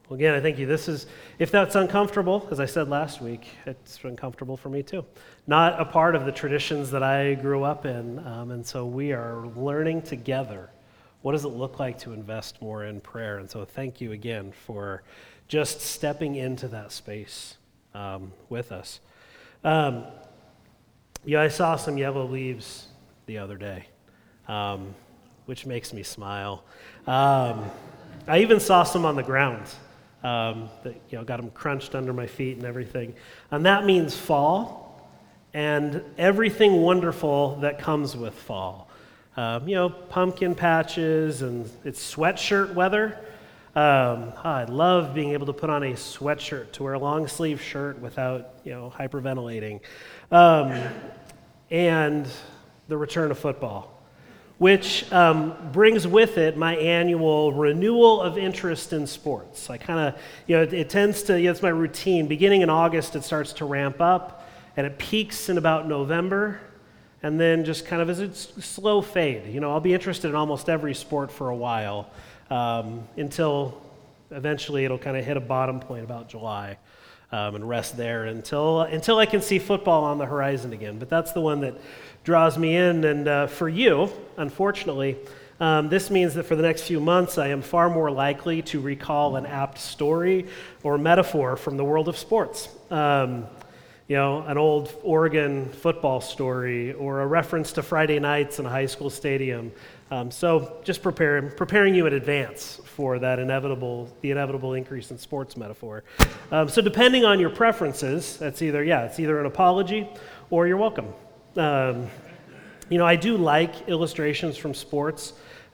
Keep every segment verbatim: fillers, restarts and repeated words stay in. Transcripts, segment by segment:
Well, again, I thank you. This is, if that's uncomfortable, as I said last week, it's uncomfortable for me too. Not a part of the traditions that I grew up in, um, and so we are learning together. What does it look like to invest more in prayer? And so thank you again for just stepping into that space um, with us. Um, yeah, I saw some yellow leaves the other day, um, which makes me smile. Um, I even saw some on the ground. Um, that, you know, got them crunched under my feet and everything. And that means fall and everything wonderful that comes with fall. Um, you know, pumpkin patches and it's sweatshirt weather. Um, I love being able to put on a sweatshirt, to wear a long sleeve shirt without, you know, hyperventilating. Um, and the return of football, which um, brings with it my annual renewal of interest in sports. I kind of, you know, it, it tends to, you know, it's my routine. Beginning in August, it starts to ramp up, and it peaks in about November, and then just kind of as it's slow fade. You know, I'll be interested in almost every sport for a while um, until eventually it'll kind of hit a bottom point about July. Um, and rest there until until I can see football on the horizon again. But that's the one that draws me in. And uh, for you, unfortunately, um, this means that for the next few months, I am far more likely to recall an apt story or metaphor from the world of sports. Um, you know, an old Oregon football story or a reference to Friday nights in a high school stadium. Um, so just prepare, preparing you in advance for that inevitable, the inevitable increase in sports metaphor. Um, so depending on your preferences, that's either, yeah, it's either an apology or you're welcome. Um, you know, I do like illustrations from sports.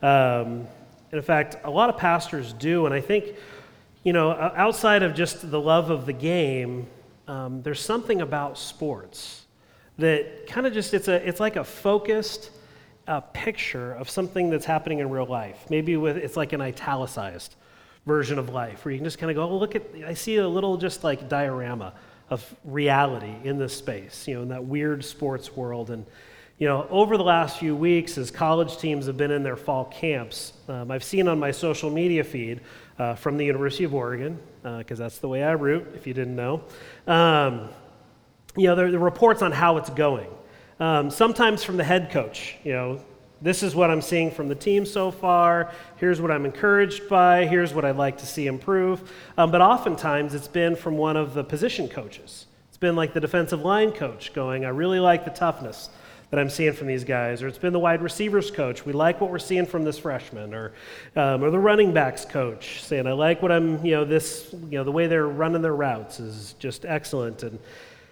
Um, and in fact, a lot of pastors do, and I think, you know, outside of just the love of the game, um, there's something about sports that kind of just, it's a, it's like a focused a picture of something that's happening in real life. Maybe with it's like an italicized version of life where you can just kind of go, oh, look at, I see a little just like diorama of reality in this space, you know, in that weird sports world. And, you know, over the last few weeks as college teams have been in their fall camps, um, I've seen on my social media feed uh, from the University of Oregon, because uh, that's the way I root, if you didn't know, um, you know, there are the reports on how it's going. Um, sometimes from the head coach, you know, this is what I'm seeing from the team so far, here's what I'm encouraged by, here's what I'd like to see improve. Um, but oftentimes it's been from one of the position coaches. It's been like the defensive line coach going, I really like the toughness that I'm seeing from these guys. Or it's been the wide receivers coach, we like what we're seeing from this freshman. Or um, or the running backs coach saying, I like what I'm, you know, this, you know, the way they're running their routes is just excellent. And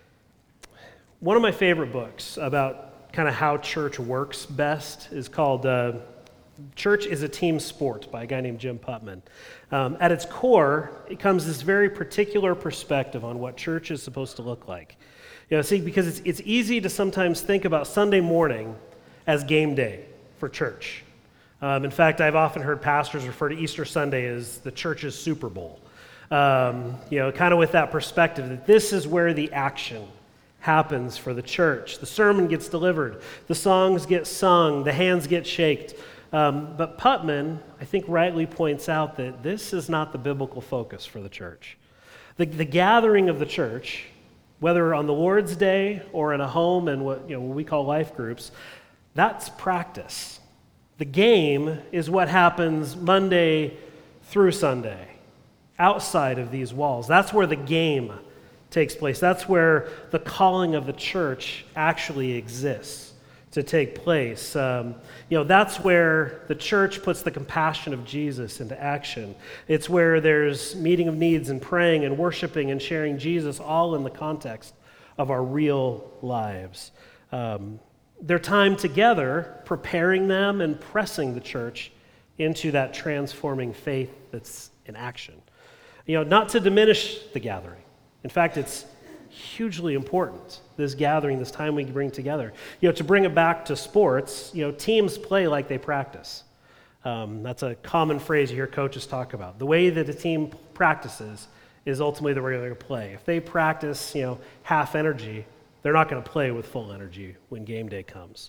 one of my favorite books about kind of how church works best is called uh, Church is a Team Sport by a guy named Jim Putman. Um, at its core, it comes this very particular perspective on what church is supposed to look like. You know, see, because it's, it's easy to sometimes think about Sunday morning as game day for church. Um, in fact, I've often heard pastors refer to Easter Sunday as the church's Super Bowl. Um, you know, kind of with that perspective that this is where the action happens for the church. The sermon gets delivered, the songs get sung, the hands get shaked. Um, but Putman, I think, rightly points out that this is not the biblical focus for the church. The, the gathering of the church, whether on the Lord's Day or in a home and what, you know, what we call life groups, that's practice. The game is what happens Monday through Sunday, outside of these walls. That's where the game takes place. That's where the calling of the church actually exists to take place. Um, you know, that's where the church puts the compassion of Jesus into action. It's where there's meeting of needs and praying and worshiping and sharing Jesus, all in the context of our real lives. Um, their time together, preparing them and pressing the church into that transforming faith that's in action. You know, not to diminish the gathering. In fact, it's hugely important, this gathering, this time we bring together. You know, to bring it back to sports, you know, teams play like they practice. Um, that's a common phrase you hear coaches talk about. The way that a team practices is ultimately the way they're going to play. If they practice, you know, half energy, they're not going to play with full energy when game day comes.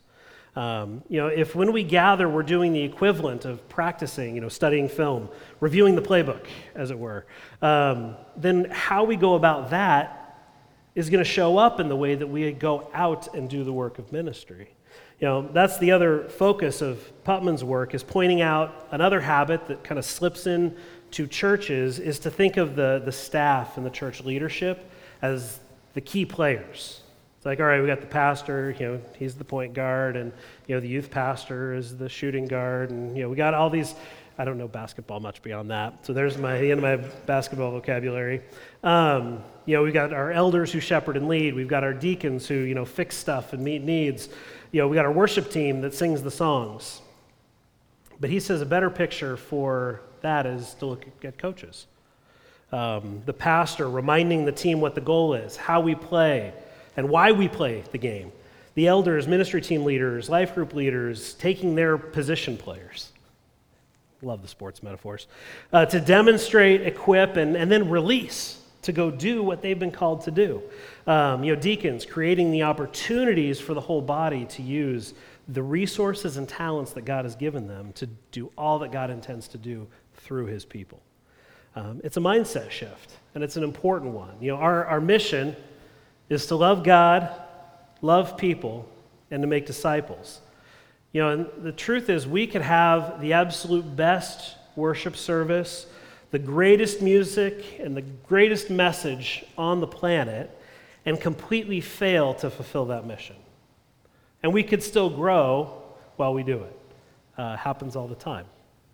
Um, you know, if when we gather, we're doing the equivalent of practicing, you know, studying film, reviewing the playbook, as it were, um, then how we go about that is going to show up in the way that we go out and do the work of ministry. You know, that's the other focus of Putman's work, is pointing out another habit that kind of slips in to churches, is to think of the, the staff and the church leadership as the key players. It's like, all right, we got the pastor, you know, he's the point guard, and, you know, the youth pastor is the shooting guard, and, you know, we got all these. I don't know basketball much beyond that, so there's my the end of my basketball vocabulary. Um, you know, we've got our elders who shepherd and lead. We've got our deacons who, you know, fix stuff and meet needs. You know, we got our worship team that sings the songs. But he says a better picture for that is to look at coaches. Um, the pastor reminding the team what the goal is, how we play, and why we play the game. The elders, ministry team leaders, life group leaders, taking their position players. Love the sports metaphors. Uh, to demonstrate, equip, and, and then release to go do what they've been called to do. Um, you know, deacons creating the opportunities for the whole body to use the resources and talents that God has given them to do all that God intends to do through his people. Um, it's a mindset shift, and it's an important one. You know, our, our mission is to love God, love people, and to make disciples. You know, and the truth is we could have the absolute best worship service, the greatest music, and the greatest message on the planet, and completely fail to fulfill that mission. And we could still grow while we do it. Uh, happens all the time.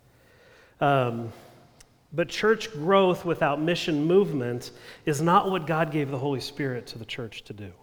Um, but church growth without mission movement is not what God gave the Holy Spirit to the church to do.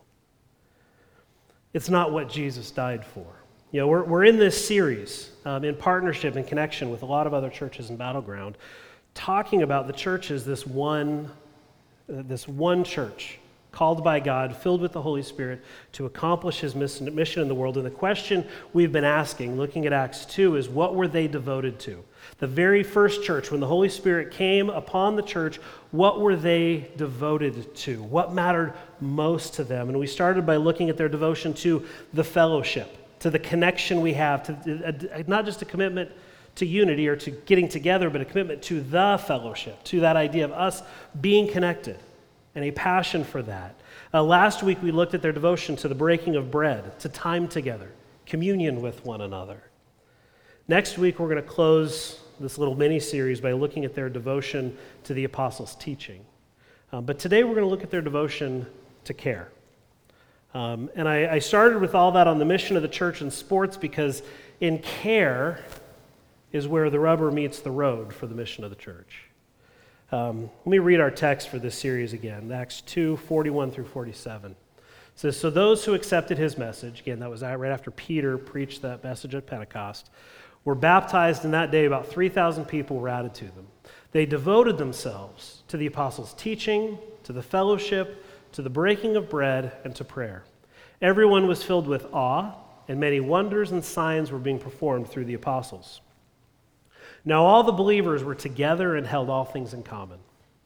It's not what Jesus died for. You know, we're, we're in this series um, in partnership and connection with a lot of other churches in Battleground, talking about the church as this one, uh, this one church called by God, filled with the Holy Spirit to accomplish his mission in the world. And the question we've been asking, looking at Acts two, is what were they devoted to? The very first church, when the Holy Spirit came upon the church, what were they devoted to? What mattered most to them? And we started by looking at their devotion to the fellowship, to the connection we have, to not just a commitment to unity or to getting together, but a commitment to the fellowship, to that idea of us being connected and a passion for that. Uh, last week we looked at their devotion to the breaking of bread, to time together, communion with one another. Next week we're going to close this little mini-series by looking at their devotion to the apostles' teaching. Um, but today we're going to look at their devotion to care. Um, and I, I started with all that on the mission of the church and sports because in care is where the rubber meets the road for the mission of the church. Um, let me read our text for this series again, Acts two, forty-one through forty-seven. It says, so those who accepted his message, again, that was right after Peter preached that message at Pentecost, were baptized, and that day about three thousand people were added to them. They devoted themselves to the apostles' teaching, to the fellowship, to the breaking of bread, and to prayer. Everyone was filled with awe, and many wonders and signs were being performed through the apostles. Now all the believers were together and held all things in common.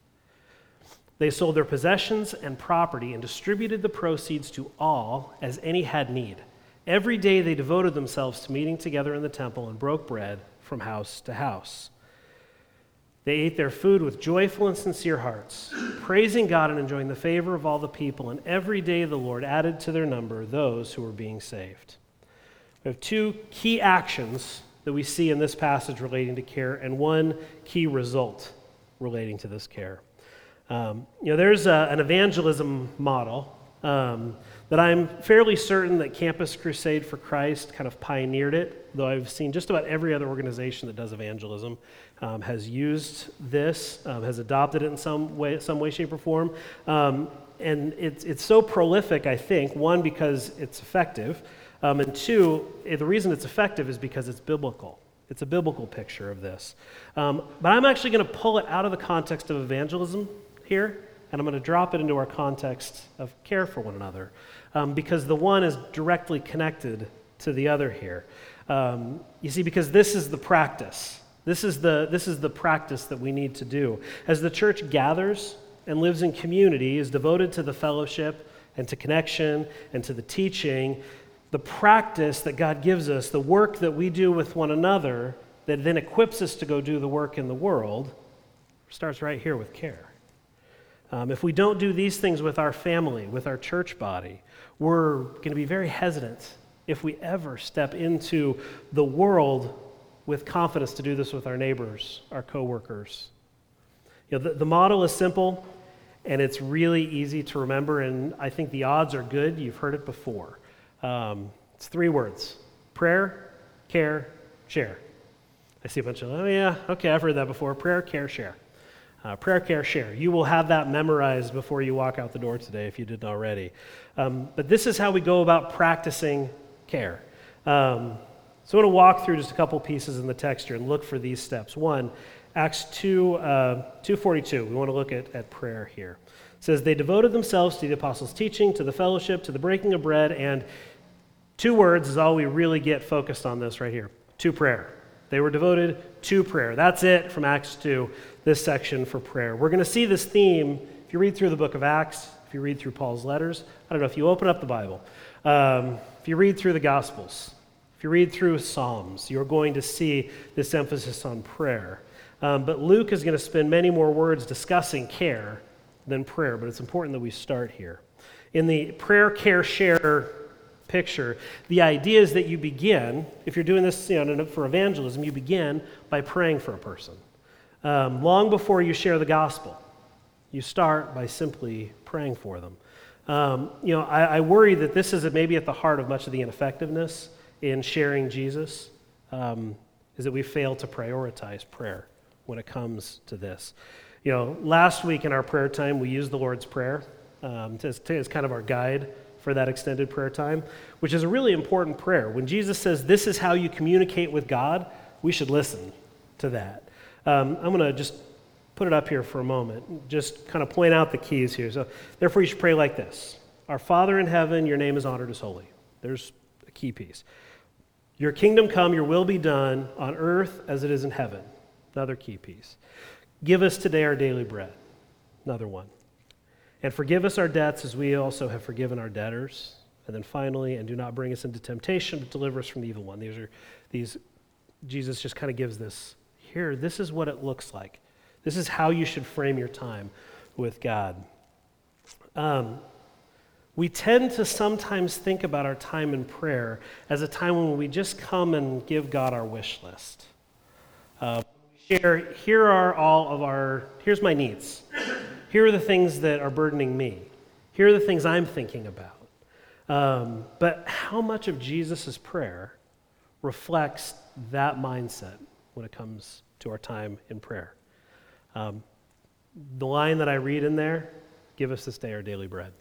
They sold their possessions and property and distributed the proceeds to all as any had need. Every day they devoted themselves to meeting together in the temple and broke bread from house to house. They ate their food with joyful and sincere hearts, praising God and enjoying the favor of all the people, and every day the Lord added to their number those who were being saved. We have two key actions that we see in this passage relating to care, and one key result relating to this care. Um, you know, there's a, an evangelism model um, that I'm fairly certain that Campus Crusade for Christ kind of pioneered it, though I've seen just about every other organization that does evangelism um, has used this, um, has adopted it in some way, some way, shape, or form. Um, and it's it's so prolific, I think, one, because it's effective, Um, and two, the reason it's effective is because it's biblical. It's a biblical picture of this. Um, but I'm actually going to pull it out of the context of evangelism here, and I'm going to drop it into our context of care for one another, um, because the one is directly connected to the other here. Um, you see, because this is the practice. This is the, this is the practice that we need to do. As the church gathers and lives in community, is devoted to the fellowship and to connection and to the teaching, the practice that God gives us, the work that we do with one another that then equips us to go do the work in the world, starts right here with care. Um, if we don't do these things with our family, with our church body, we're going to be very hesitant if we ever step into the world with confidence to do this with our neighbors, our coworkers. You know, the, the model is simple, and it's really easy to remember, and I think the odds are good. You've heard it before. Um, it's three words: prayer, care, share. I see a bunch of, oh yeah, okay, I've heard that before. Prayer, care, share. Uh, prayer, care, share. You will have that memorized before you walk out the door today if you didn't already. Um, but this is how we go about practicing care. Um, so I want to walk through just a couple pieces in the text here and look for these steps. One, Acts two, uh, two forty-two. We want to look at, at prayer here. It says, they devoted themselves to the apostles' teaching, to the fellowship, to the breaking of bread, and two words is all we really get focused on this right here, to prayer. They were devoted to prayer. That's it from Acts two, this section for prayer. We're going to see this theme if you read through the book of Acts, if you read through Paul's letters. I don't know, if you open up the Bible, um, if you read through the Gospels, if you read through Psalms, you're going to see this emphasis on prayer. Um, but Luke is going to spend many more words discussing care than prayer, but it's important that we start here. In the prayer, care, share picture, the idea is that you begin, if you're doing this you know, for evangelism, you begin by praying for a person. Um, long before you share the gospel, you start by simply praying for them. Um, you know, I, I worry that this is maybe at the heart of much of the ineffectiveness in sharing Jesus, um, is that we fail to prioritize prayer when it comes to this. You know, last week in our prayer time, we used the Lord's Prayer um, as, as kind of our guide for that extended prayer time, which is a really important prayer. When Jesus says, this is how you communicate with God, we should listen to that. Um, I'm going to just put it up here for a moment, just kind of point out the keys here. So, therefore, you should pray like this. Our Father in heaven, your name is honored as holy. There's a key piece. Your kingdom come, your will be done on earth as it is in heaven. Another key piece. Give us today our daily bread. Another one. And forgive us our debts as we also have forgiven our debtors. And then finally, and do not bring us into temptation, but deliver us from the evil one. These are these, Jesus just kind of gives this, here, this is what it looks like. This is how you should frame your time with God. Um, we tend to sometimes think about our time in prayer as a time when we just come and give God our wish list. Uh, share, here are all of our, here's my needs. Here are the things that are burdening me. Here are the things I'm thinking about. Um, but how much of Jesus' prayer reflects that mindset when it comes to our time in prayer? Um, the line that I read in there, give us this day our daily bread.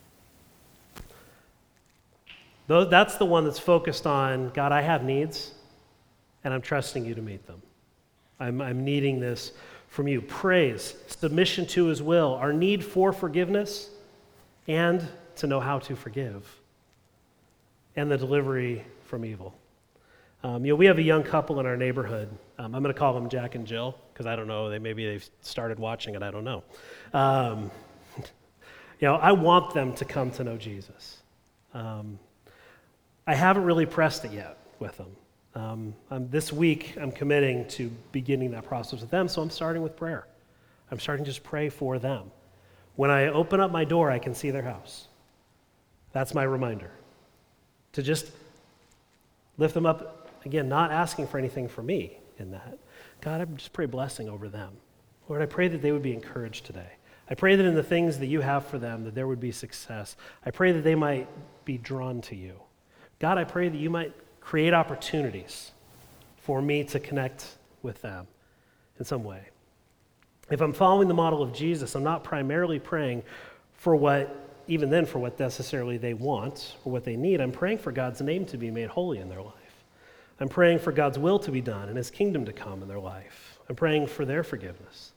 Though that's the one that's focused on, God, I have needs, and I'm trusting you to meet them. I'm, I'm needing this from you. Praise, submission to his will, our need for forgiveness, and to know how to forgive, and the delivery from evil. Um, you know, we have a young couple in our neighborhood. Um, I'm going to call them Jack and Jill, because I don't know, they maybe they've started watching it, I don't know. Um, you know, I want them to come to know Jesus. Um, I haven't really pressed it yet with them. Um, I'm, this week, I'm committing to beginning that process with them, so I'm starting with prayer. I'm starting to just pray for them. When I open up my door, I can see their house. That's my reminder. To just lift them up, again, not asking for anything for me in that. God, I just pray blessing over them. Lord, I pray that they would be encouraged today. I pray that in the things that you have for them, that there would be success. I pray that they might be drawn to you. God, I pray that you might create opportunities for me to connect with them in some way. If I'm following the model of Jesus, I'm not primarily praying for what, even then, for what necessarily they want or what they need. I'm praying for God's name to be made holy in their life. I'm praying for God's will to be done and his kingdom to come in their life. I'm praying for their forgiveness.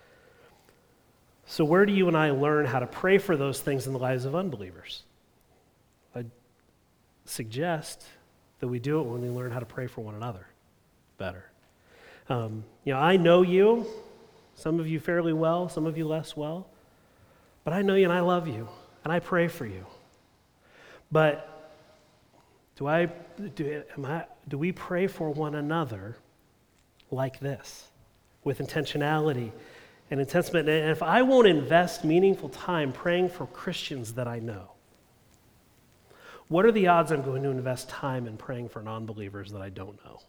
So where do you and I learn how to pray for those things in the lives of unbelievers? I suggest that we do it when we learn how to pray for one another better. Um, you know, I know you, some of you fairly well, some of you less well, but I know you and I love you, and I pray for you. But Do I do am I do we pray for one another like this, with intentionality and intensity? And if I won't invest meaningful time praying for Christians that I know, what are the odds I'm going to invest time in praying for non-believers that I don't know?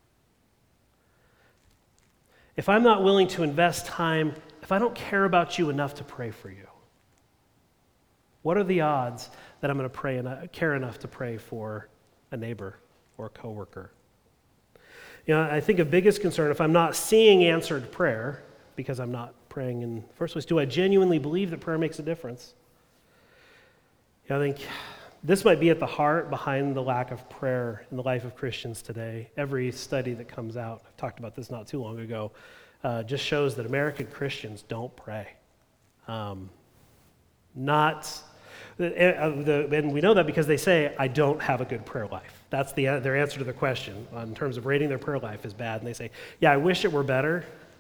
If I'm not willing to invest time, if I don't care about you enough to pray for you, what are the odds that I'm going to pray and care enough to pray for a neighbor or a coworker? You know, I think a biggest concern, if I'm not seeing answered prayer, because I'm not praying in the first place, do I genuinely believe that prayer makes a difference? You know, I think this might be at the heart behind the lack of prayer in the life of Christians today. Every study that comes out, I've talked about this not too long ago, uh, just shows that American Christians don't pray. Um, not, uh, the, and we know that because they say, I don't have a good prayer life. That's the, their answer to the question in terms of rating their prayer life is bad. And they say, yeah, I wish it were better,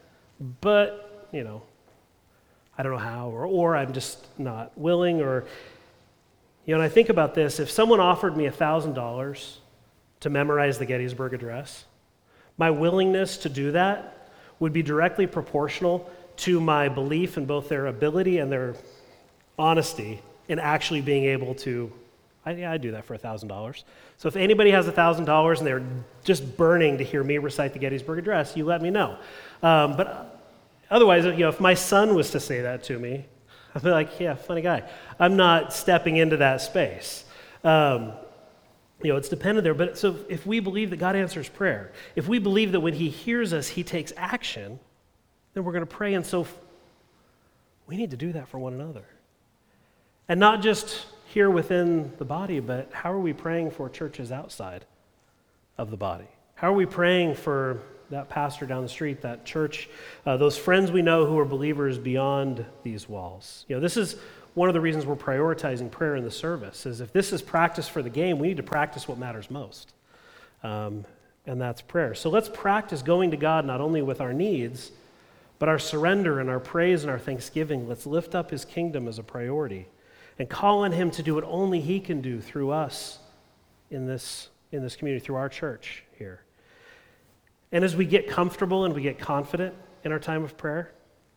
but, you know, I don't know how, or, or I'm just not willing, or... You know, and I think about this, if someone offered me one thousand dollars to memorize the Gettysburg Address, my willingness to do that would be directly proportional to my belief in both their ability and their honesty in actually being able to, I, yeah, I'd do that for one thousand dollars. So if anybody has one thousand dollars and they're just burning to hear me recite the Gettysburg Address, you let me know. Um, but otherwise, you know, if my son was to say that to me, I'd be like, yeah, funny guy. I'm not stepping into that space. Um, you know, it's dependent there. But so if we believe that God answers prayer, if we believe that when he hears us, he takes action, then we're going to pray. And so f- we need to do that for one another. And not just here within the body, but how are we praying for churches outside of the body? How are we praying for that pastor down the street, that church, uh, those friends we know who are believers beyond these walls? You know, this is one of the reasons we're prioritizing prayer in the service, is if this is practice for the game, we need to practice what matters most, um, and that's prayer. So let's practice going to God not only with our needs, but our surrender and our praise and our thanksgiving. Let's lift up his kingdom as a priority and call on him to do what only he can do through us in this, in this community, through our church here. And as we get comfortable and we get confident in our time of prayer,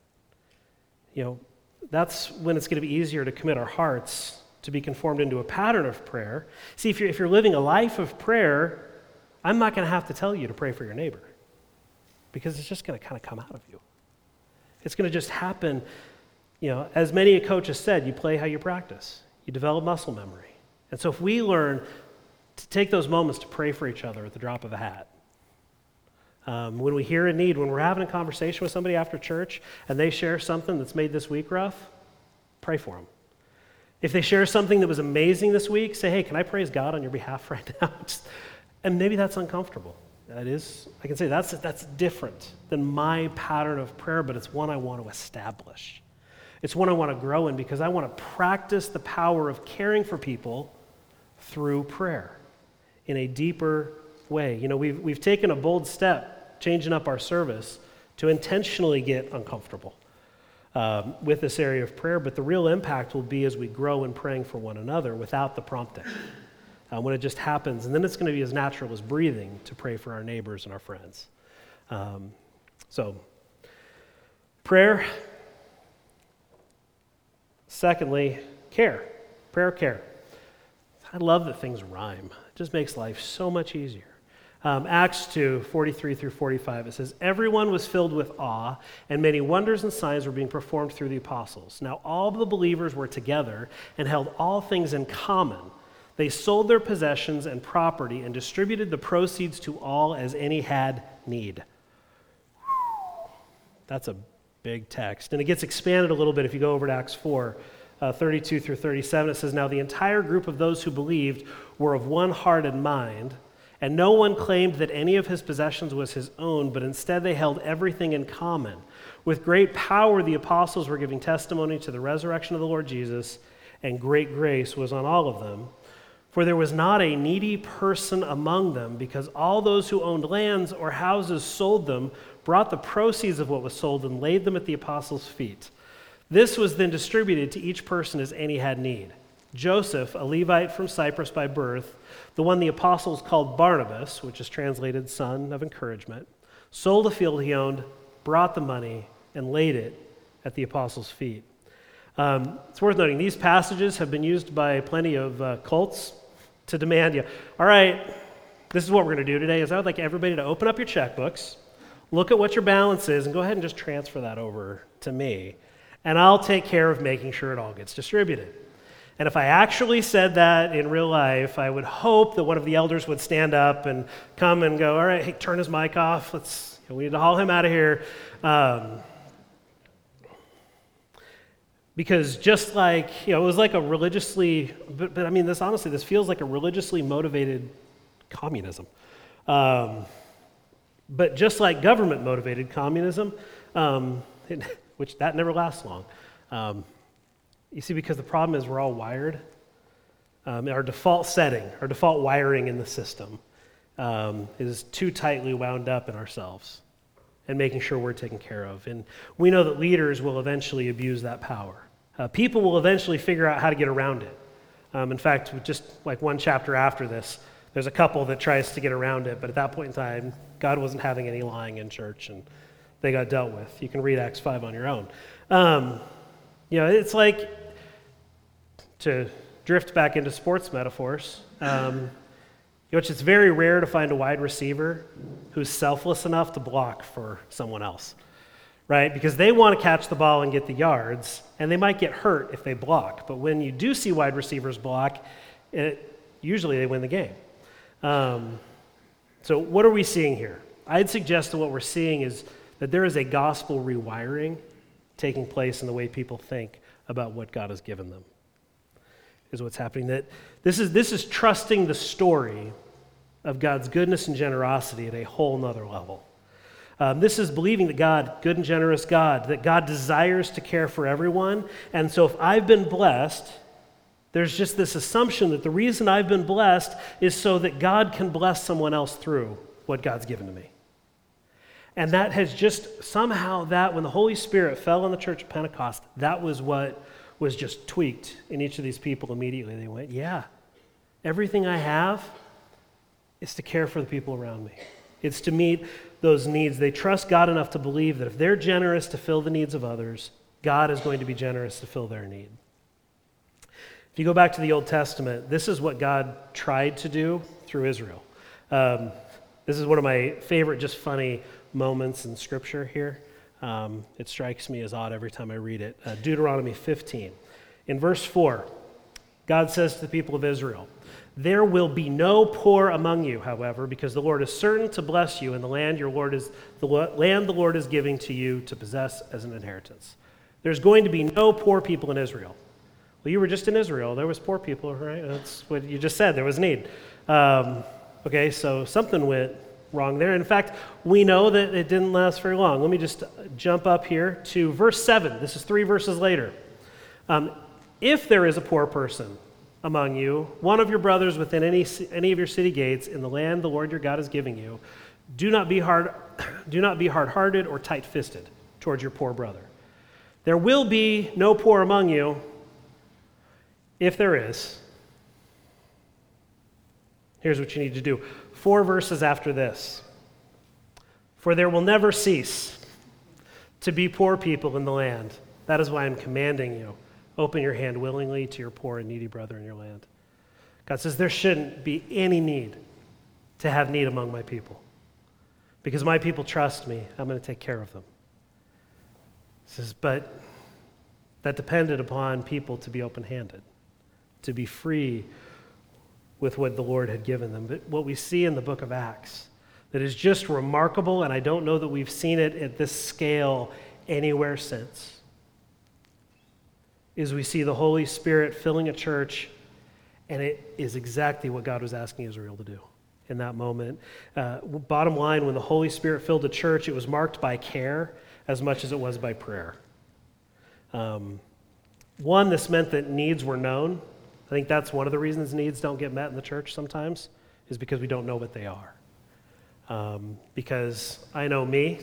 you know, that's when it's going to be easier to commit our hearts to be conformed into a pattern of prayer. See, if you're, if you're living a life of prayer, I'm not going to have to tell you to pray for your neighbor, because it's just going to kind of come out of you. It's going to just happen. You know, as many a coach has said, you play how you practice. You develop muscle memory. And so if we learn to take those moments to pray for each other at the drop of a hat, Um, when we hear a need, when we're having a conversation with somebody after church and they share something that's made this week rough, pray for them. If they share something that was amazing this week, say, hey, can I praise God on your behalf right now? Just, and maybe that's uncomfortable. That is, I can say that's, that's different than my pattern of prayer, but it's one I want to establish. It's one I want to grow in because I want to practice the power of caring for people through prayer in a deeper way. You know, we've, we've taken a bold step changing up our service to intentionally get uncomfortable um, with this area of prayer, but the real impact will be as we grow in praying for one another without the prompting, uh, when it just happens, and then it's going to be as natural as breathing to pray for our neighbors and our friends. Um, so, prayer. Secondly, care. Prayer, care. I love that things rhyme. It just makes life so much easier. Um, Acts two, forty-three through forty-five, it says, everyone was filled with awe, and many wonders and signs were being performed through the apostles. Now all the believers were together and held all things in common. They sold their possessions and property and distributed the proceeds to all as any had need. That's a big text. And it gets expanded a little bit if you go over to Acts four, uh, thirty-two through thirty-seven. It says, now the entire group of those who believed were of one heart and mind, and no one claimed that any of his possessions was his own, but instead they held everything in common. With great power, the apostles were giving testimony to the resurrection of the Lord Jesus, and great grace was on all of them. For there was not a needy person among them, because all those who owned lands or houses sold them, brought the proceeds of what was sold, and laid them at the apostles' feet. This was then distributed to each person as any had need. Joseph, a Levite from Cyprus by birth, the one the apostles called Barnabas, which is translated son of encouragement, sold a field he owned, brought the money, and laid it at the apostles' feet. Um, it's worth noting, these passages have been used by plenty of uh, cults to demand you, all right, this is what we're going to do today, is I would like everybody to open up your checkbooks, look at what your balance is, and go ahead and just transfer that over to me, and I'll take care of making sure it all gets distributed. And if I actually said that in real life, I would hope that one of the elders would stand up and come and go, all right, hey, turn his mic off, let's, we need to haul him out of here. Um, Because just like, you know, it was like a religiously, but, but I mean, this honestly, this feels like a religiously motivated communism. Um, but just like government-motivated communism, um, it, which that never lasts long. Um, you see, because the problem is we're all wired. Um, our default setting, our default wiring in the system um, is too tightly wound up in ourselves and making sure we're taken care of. And we know that leaders will eventually abuse that power. Uh, people will eventually figure out how to get around it. Um, in fact, just like one chapter after this, there's a couple that tries to get around it, but at that point in time, God wasn't having any lying in church, and they got dealt with. You can read Acts five on your own. Um, you know, it's like, to drift back into sports metaphors, um, which it's very rare to find a wide receiver who's selfless enough to block for someone else, right? Because they want to catch the ball and get the yards, and they might get hurt if they block. But when you do see wide receivers block, it, usually they win the game. Um, so what are we seeing here? I'd suggest that what we're seeing is that there is a gospel rewiring taking place in the way people think about what God has given them, is what's happening. That this is this is trusting the story of God's goodness and generosity at a whole nother level. Um, this is believing that God, good and generous God, that God desires to care for everyone. And so if I've been blessed, there's just this assumption that the reason I've been blessed is so that God can bless someone else through what God's given to me. And that has just, somehow that, when the Holy Spirit fell on the church of Pentecost, that was what was just tweaked in each of these people immediately. They went, yeah, everything I have is to care for the people around me. It's to meet those needs. They trust God enough to believe that if they're generous to fill the needs of others, God is going to be generous to fill their need. If you go back to the Old Testament, this is what God tried to do through Israel. Um, this is one of my favorite, just funny moments in Scripture here. Um, it strikes me as odd every time I read it. Uh, Deuteronomy fifteen. In verse four, God says to the people of Israel, "There will be no poor among you, however, because the Lord is certain to bless you in the land your Lord is the land the Lord is giving to you to possess as an inheritance." There's going to be no poor people in Israel. Well, you were just in Israel. There was poor people, right? That's what you just said. There was need. Um, okay, so something went wrong there. In fact, we know that it didn't last very long. Let me just jump up here to verse seven. This is three verses later. Um, if there is a poor person among you, one of your brothers within any any of your city gates in the land the Lord your God is giving you, do not be hard, do not be hard-hearted or tight-fisted towards your poor brother. There will be no poor among you. If there is, here's what you need to do. Four verses after this. For there will never cease to be poor people in the land. That is why I'm commanding you. Open your hand willingly to your poor and needy brother in your land. God says there shouldn't be any need to have need among my people. Because my people trust me, I'm going to take care of them. He says, but that depended upon people to be open-handed, to be free with what the Lord had given them. But what we see in the book of Acts that is just remarkable, and I don't know that we've seen it at this scale anywhere since, is we see the Holy Spirit filling a church, and it is exactly what God was asking Israel to do in that moment. Uh, bottom line, when the Holy Spirit filled the church, it was marked by care as much as it was by prayer. Um, one, this meant that needs were known. I think that's one of the reasons needs don't get met in the church sometimes, is because we don't know what they are. Um, because I know me,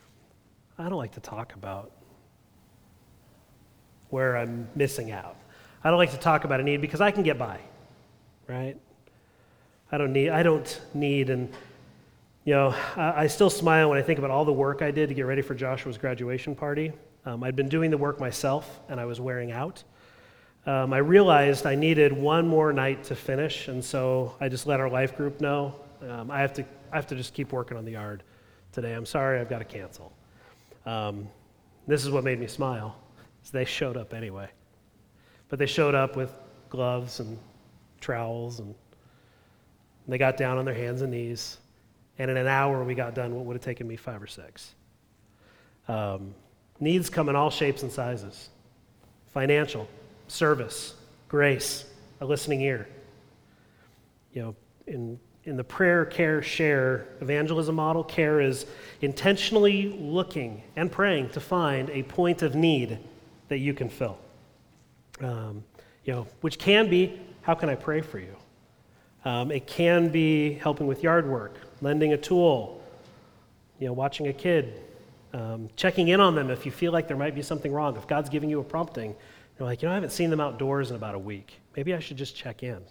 I don't like to talk about where I'm missing out. I don't like to talk about a need because I can get by, right? I don't need, I don't need, and you know, I, I still smile when I think about all the work I did to get ready for Joshua's graduation party. Um, I'd been doing the work myself, and I was wearing out. Um, I realized I needed one more night to finish, and so I just let our life group know. Um, I have to, I have to just keep working on the yard today. I'm sorry, I've got to cancel. Um, this is what made me smile, is they showed up anyway. But they showed up with gloves and trowels, and they got down on their hands and knees, and in an hour we got done what would have taken me five or six. Um, needs come in all shapes and sizes. Financial, service, grace, a listening ear. You know, in in the prayer, care, share evangelism model, care is intentionally looking and praying to find a point of need that you can fill. Um, you know, which can be, how can I pray for you? Um, it can be helping with yard work, lending a tool, you know, watching a kid, um, checking in on them if you feel like there might be something wrong. If God's giving you a prompting, you're like, you know, I haven't seen them outdoors in about a week. Maybe I should just check in.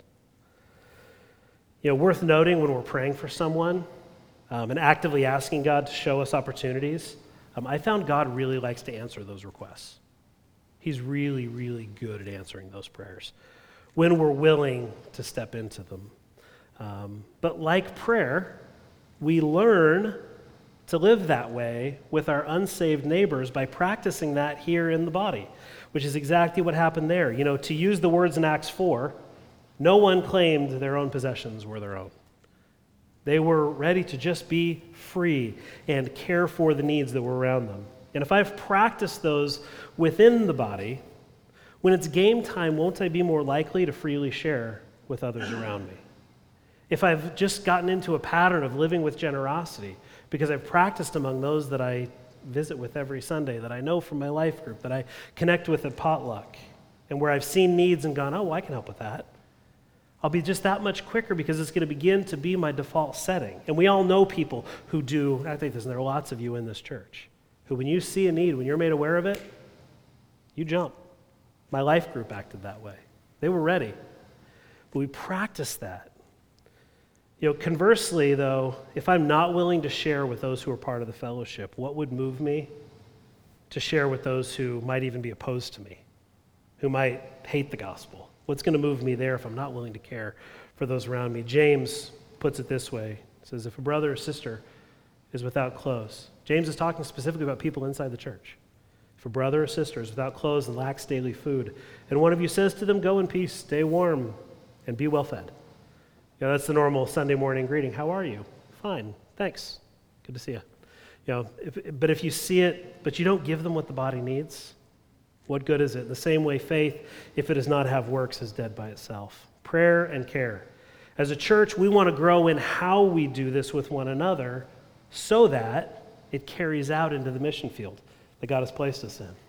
You know, worth noting when we're praying for someone um, and actively asking God to show us opportunities, um, I found God really likes to answer those requests. He's really, really good at answering those prayers when we're willing to step into them. Um, but like prayer, we learn to live that way with our unsaved neighbors by practicing that here in the body, which is exactly what happened there. You know, to use the words in Acts four, no one claimed their own possessions were their own. They were ready to just be free and care for the needs that were around them. And if I've practiced those within the body, when it's game time, won't I be more likely to freely share with others around me? If I've just gotten into a pattern of living with generosity because I've practiced among those that I visit with every Sunday, that I know from my life group, that I connect with at potluck, and where I've seen needs and gone, oh, well, I can help with that. I'll be just that much quicker because it's going to begin to be my default setting. And we all know people who do, I think there's, there are lots of you in this church, who when you see a need, when you're made aware of it, you jump. My life group acted that way. They were ready. But we practiced that. You know, conversely, though, if I'm not willing to share with those who are part of the fellowship, what would move me to share with those who might even be opposed to me, who might hate the gospel? What's going to move me there if I'm not willing to care for those around me? James puts it this way. He says, if a brother or sister is without clothes, James is talking specifically about people inside the church. If a brother or sister is without clothes and lacks daily food, and one of you says to them, go in peace, stay warm, and be well fed. You know, that's the normal Sunday morning greeting. How are you? Fine, thanks. Good to see you. You know, if, but if you see it, but you don't give them what the body needs, what good is it? In the same way, faith, if it does not have works, is dead by itself. Prayer and care. As a church, we want to grow in how we do this with one another so that it carries out into the mission field that God has placed us in.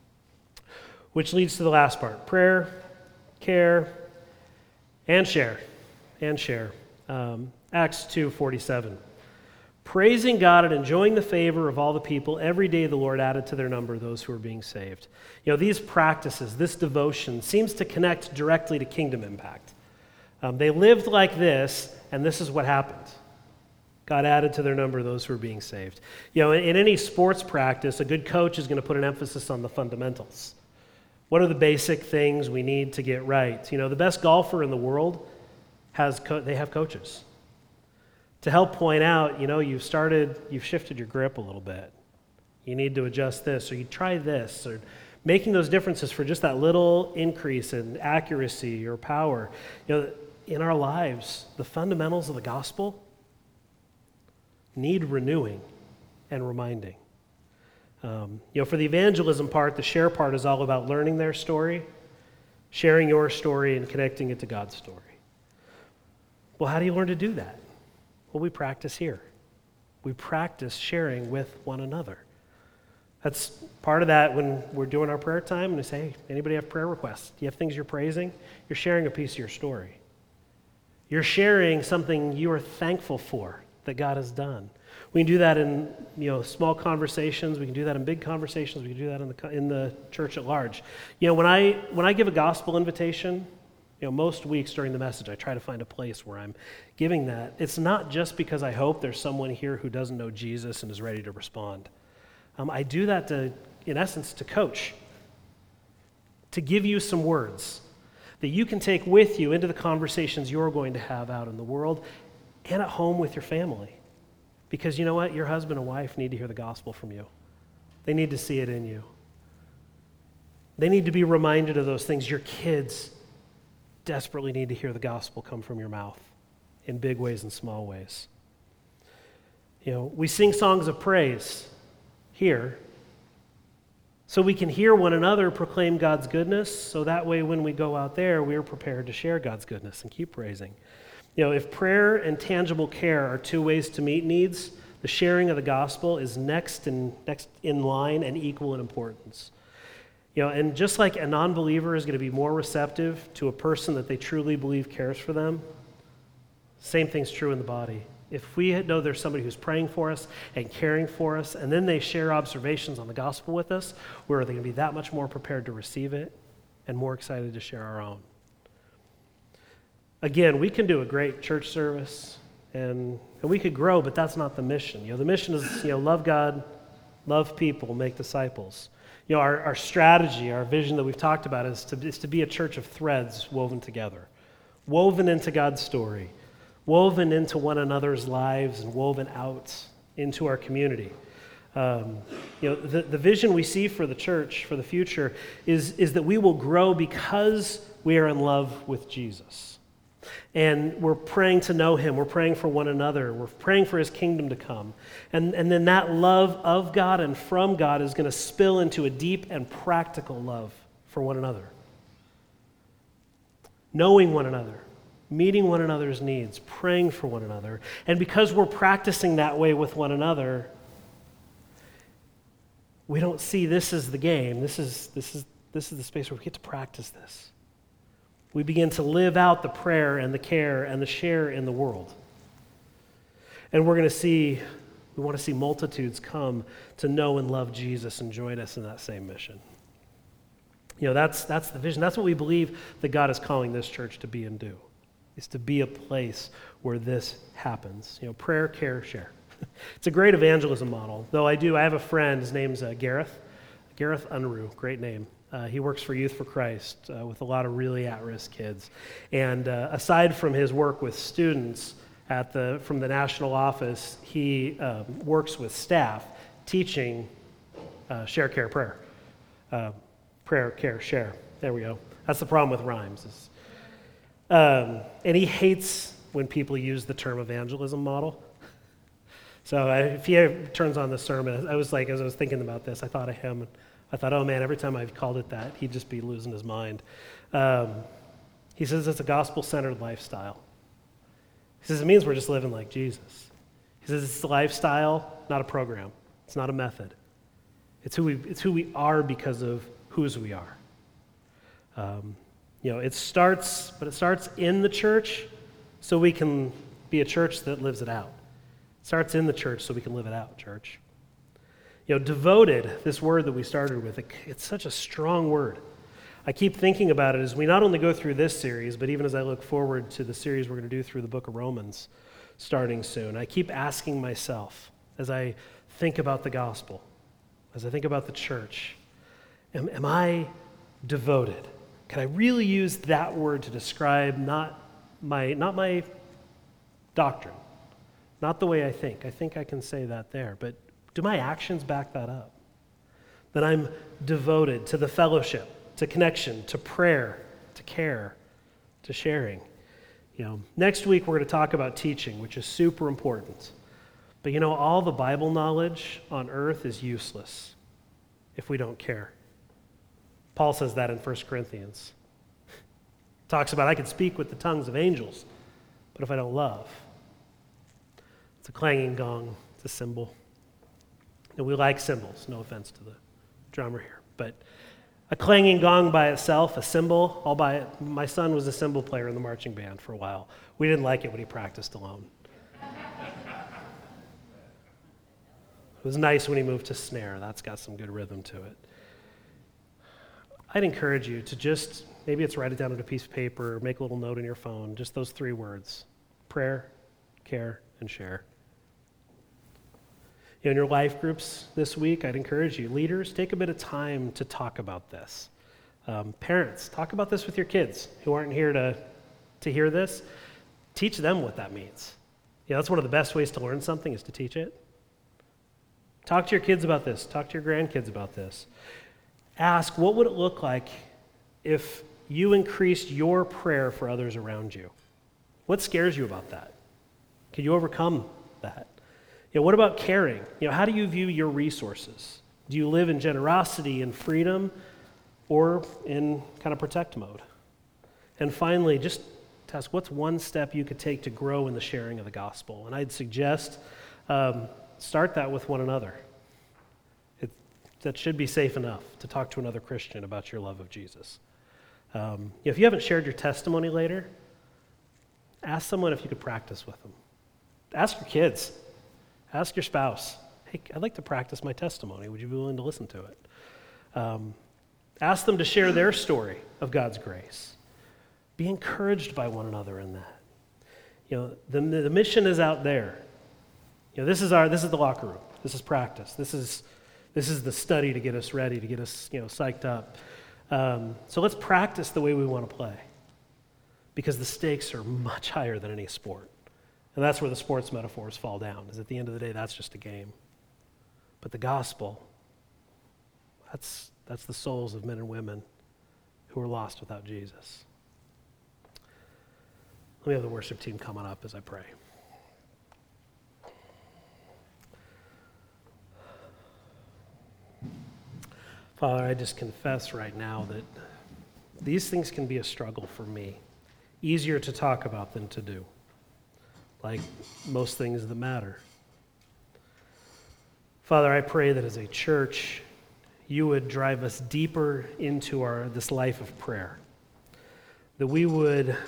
Which leads to the last part. Prayer, care, and share. And share. Um, Acts two forty-seven. Praising God and enjoying the favor of all the people, every day the Lord added to their number those who were being saved. You know, these practices, this devotion, seems to connect directly to kingdom impact. Um, they lived like this, and this is what happened. God added to their number those who were being saved. You know, in, in any sports practice, a good coach is going to put an emphasis on the fundamentals. What are the basic things we need to get right? You know, the best golfer in the world has co- they have coaches to help point out, you know, you've started, you've shifted your grip a little bit. You need to adjust this, or you try this, or making those differences for just that little increase in accuracy or power. You know, in our lives, the fundamentals of the gospel need renewing and reminding. Um, you know, for the evangelism part, the share part is all about learning their story, sharing your story, and connecting it to God's story. Well, how do you learn to do that? Well, we practice here. We practice sharing with one another. That's part of that when we're doing our prayer time and we say, hey, anybody have prayer requests? Do you have things you're praising? You're sharing a piece of your story. You're sharing something you are thankful for that God has done. We can do that in, you know, small conversations. We can do that in big conversations. We can do that in the co- in the church at large. You know, when I when I give a gospel invitation, you know, most weeks during the message, I try to find a place where I'm giving that. It's not just because I hope there's someone here who doesn't know Jesus and is ready to respond. Um, I do that to, in essence, to coach, to give you some words that you can take with you into the conversations you're going to have out in the world and at home with your family. Because you know what? Your husband and wife need to hear the gospel from you. They need to see it in you. They need to be reminded of those things. Your kids desperately need to hear the gospel come from your mouth in big ways and small ways. You know, we sing songs of praise here so we can hear one another proclaim God's goodness, so that way when we go out there, we're prepared to share God's goodness and keep praising. You know, if prayer and tangible care are two ways to meet needs, the sharing of the gospel is next in, next in line and equal in importance. You know, and just like a non-believer is going to be more receptive to a person that they truly believe cares for them, same thing's true in the body. If we know there's somebody who's praying for us and caring for us, and then they share observations on the gospel with us, we're going to be that much more prepared to receive it and more excited to share our own. Again, we can do a great church service, and, and we could grow, but that's not the mission. You know, the mission is, you know, love God, love people, make disciples. You know, our, our strategy, our vision that we've talked about is to, is to be a church of threads woven together, woven into God's story, woven into one another's lives, and woven out into our community. Um, you know, the, the vision we see for the church, for the future, is, is that we will grow because we are in love with Jesus. And we're praying to know him. We're praying for one another. We're praying for his kingdom to come. And, and then that love of God and from God is going to spill into a deep and practical love for one another. Knowing one another, meeting one another's needs, praying for one another. And because we're practicing that way with one another, we don't see this as the game. This is, this is, this is the space where we get to practice this. We begin to live out the prayer and the care and the share in the world. And we're going to see, we want to see multitudes come to know and love Jesus and join us in that same mission. You know, that's, that's the vision. That's what we believe that God is calling this church to be and do, is to be a place where this happens. You know, prayer, care, share. It's a great evangelism model. Though I do, I have a friend, his name's uh, Gareth. Gareth Unruh, great name. Uh, he works for Youth for Christ uh, with a lot of really at-risk kids. And uh, aside from his work with students at the from the national office, he um, works with staff teaching uh, share, care, prayer. Uh, prayer, care, share. There we go. That's the problem with rhymes. Is, um, and he hates when people use the term evangelism model. So I, if he ever turns on the sermon, I was like, as I was thinking about this, I thought of him. And I thought, oh man, every time I've called it that, he'd just be losing his mind. Um, he says it's a gospel-centered lifestyle. He says it means we're just living like Jesus. He says it's a lifestyle, not a program. It's not a method. It's who we, it's who we are because of whose we are. Um, you know, it starts, but it starts in the church so we can be a church that lives it out. It starts in the church so we can live it out, church. You know, devoted, this word that we started with, it, it's such a strong word. I keep thinking about it as we not only go through this series, but even as I look forward to the series we're going to do through the book of Romans starting soon, I keep asking myself as I think about the gospel, as I think about the church, am, am I devoted? Can I really use that word to describe not my, not my doctrine, not the way I think? I think I can say that there, but do my actions back that up? That I'm devoted to the fellowship, to connection, to prayer, to care, to sharing. You know, next week we're going to talk about teaching, which is super important. But you know, all the Bible knowledge on earth is useless if we don't care. Paul says that in First Corinthians. Talks about I could speak with the tongues of angels, but if I don't love, it's a clanging gong, it's a cymbal. And we like cymbals, no offense to the drummer here, but a clanging gong by itself, a cymbal, all by it. My son was a cymbal player in the marching band for a while. We didn't like it when he practiced alone. was nice when he moved to snare. That's got some good rhythm to it. I'd encourage you to just, maybe it's write it down on a piece of paper, or make a little note on your phone, just those three words: prayer, care, and share. You know, in your life groups this week, I'd encourage you, leaders, take a bit of time to talk about this. Um, parents, talk about this with your kids who aren't here to, to hear this. Teach them what that means. You know, that's one of the best ways to learn something, is to teach it. Talk to your kids about this. Talk to your grandkids about this. Ask, what would it look like if you increased your prayer for others around you? What scares you about that? Can you overcome that? You know, what about caring? You know, how do you view your resources? Do you live in generosity and freedom, or in kind of protect mode? And finally, just to ask, what's one step you could take to grow in the sharing of the gospel? And I'd suggest um, start that with one another. It, that should be safe enough to talk to another Christian about your love of Jesus. Um, if you haven't shared your testimony later, ask someone if you could practice with them. Ask your kids. Ask your spouse. Hey, I'd like to practice my testimony. Would you be willing to listen to it? Um, ask them to share their story of God's grace. Be encouraged by one another in that. You know, the, the mission is out there. You know, this is our this is the locker room. This is practice. This is this is the study to get us ready, to get us, you know, psyched up. Um, so let's practice the way we want to play, because the stakes are much higher than any sport. And that's where the sports metaphors fall down, is at the end of the day, that's just a game. But the gospel, that's that's the souls of men and women who are lost without Jesus. Let me have the worship team coming up as I pray. Father, I just confess right now that these things can be a struggle for me, easier to talk about than to do, like most things that matter. Father, I pray that as a church, you would drive us deeper into our this life of prayer, that we would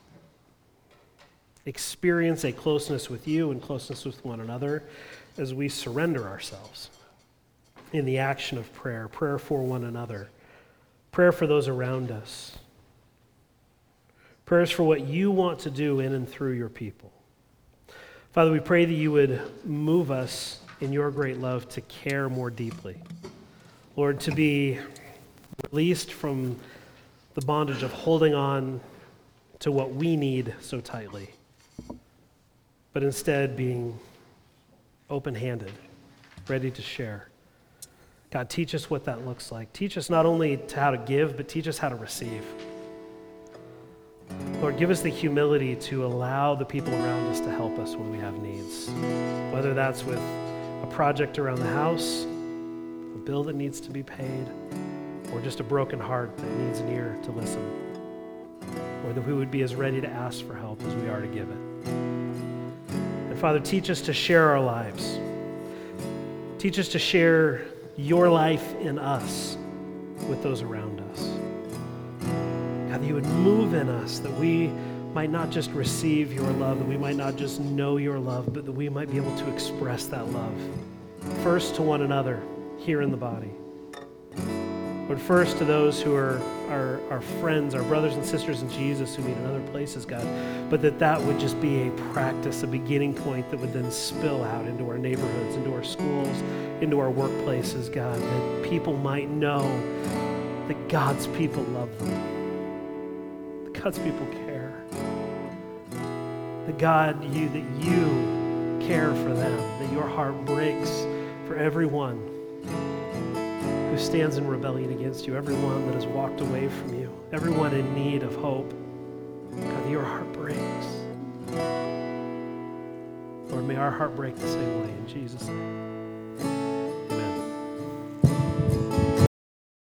experience a closeness with you and closeness with one another as we surrender ourselves in the action of prayer, prayer for one another, prayer for those around us, prayers for what you want to do in and through your people. Father, we pray that you would move us in your great love to care more deeply. Lord, to be released from the bondage of holding on to what we need so tightly, but instead being open-handed, ready to share. God, teach us what that looks like. Teach us not only to how to give, but teach us how to receive. Lord, give us the humility to allow the people around us to help us when we have needs, whether that's with a project around the house, a bill that needs to be paid, or just a broken heart that needs an ear to listen, or that we would be as ready to ask for help as we are to give it. And Father, teach us to share our lives. Teach us to share your life in us with those around us. God, that you would move in us, that we might not just receive your love, that we might not just know your love, but that we might be able to express that love, first to one another here in the body, but first to those who are our, our friends, our brothers and sisters in Jesus who meet in other places, God, but that that would just be a practice, a beginning point that would then spill out into our neighborhoods, into our schools, into our workplaces, God, that people might know that God's people love them, that God's people care, that God, you, that you care for them, that your heart breaks for everyone who stands in rebellion against you, everyone that has walked away from you, everyone in need of hope. God, your heart breaks. Lord, may our heart break the same way in Jesus' name.